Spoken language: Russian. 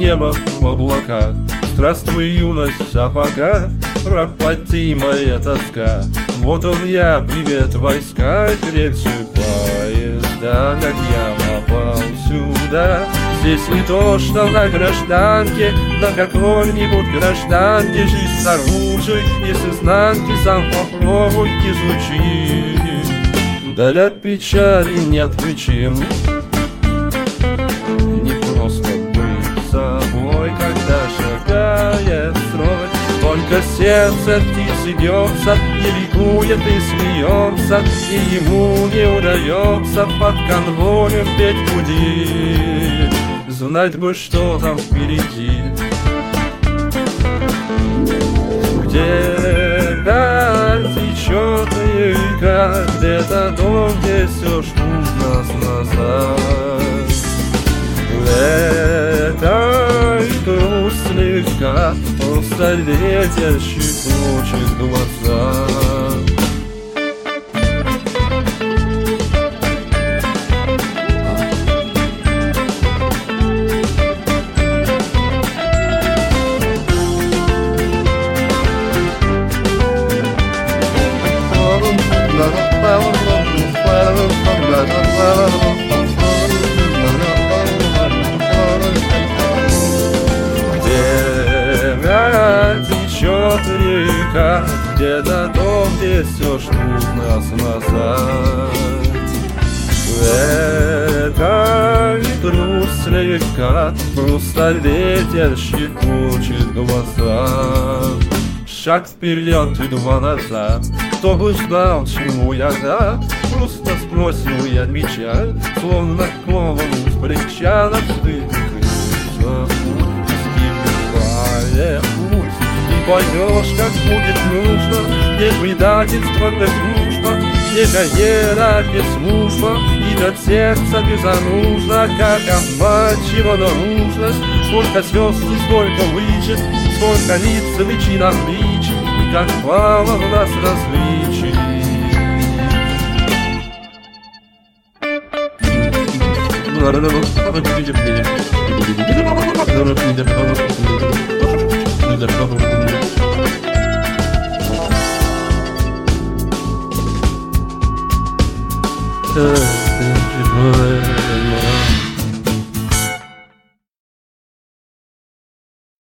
небо в облаках. Здравствуй, юность, а пока пропотимая тоска. Вот он я, привет, войска, крепче поезда. Как я попал сюда? Здесь не то, что на гражданке, на какой-нибудь гражданке. Жизнь снаружи и с изнанки, сам попробуй изучи. Да для печали нет причин. Не просто быть собой, когда шагает строй. Только сердце птицы бьется, и ликует, и смеется, и ему не удается под конвоем петь пути. Знать бы, что там впереди, где даль течет река, где-то дом, где все нужно назад. Этой грусть слегка, просто ветер щекочет глаза. Течет река, где-то дом, где все ждут нас назад. Этой грусть слегка, просто ветер щекочет глаза. Шаг вперед и два назад, кто бы знал, чему я рад. Просто сбросил я печаль, словно кован с плеча. На стыд поймешь, как будет нужно, не предательство, не дружба, не карьера без мужа, и от сердца безоружно, как обманчиво наружность. Сколько звезд и сколько лычит, сколько лиц и личин обличий, и как мало в нас различий.